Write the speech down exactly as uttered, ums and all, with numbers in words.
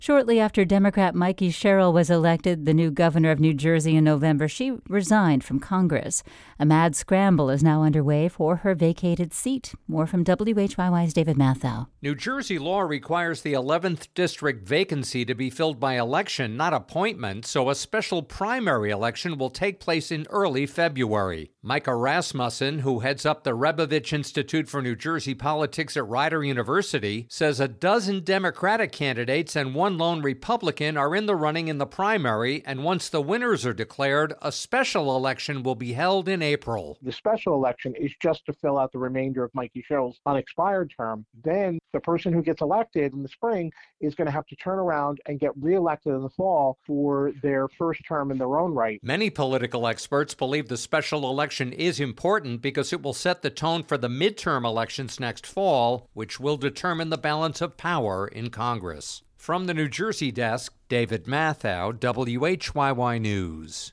Shortly after Democrat Mikey Sherrill was elected the new governor of New Jersey in November, she resigned from Congress. A mad scramble is now underway for her vacated seat. More from W H Y Y's David Mathau. New Jersey law requires the eleventh district vacancy to be filled by election, not appointment, so a special primary election will take place in early February. Micah Rasmussen, who heads up the Rebovich Institute for New Jersey Politics at Rider University, says a dozen Democratic candidates and one lone Republican are in the running in the primary, and once the winners are declared, a special election will be held in April. The special election is just to fill out the remainder of Mikey Sherrill's unexpired term. Then the person who gets elected in the spring is going to have to turn around and get reelected in the fall for their first term in their own right. Many political experts believe the special election is important because it will set the tone for the midterm elections next fall, which will determine the balance of power in Congress. From the New Jersey desk, David Mathau, W H Y Y News.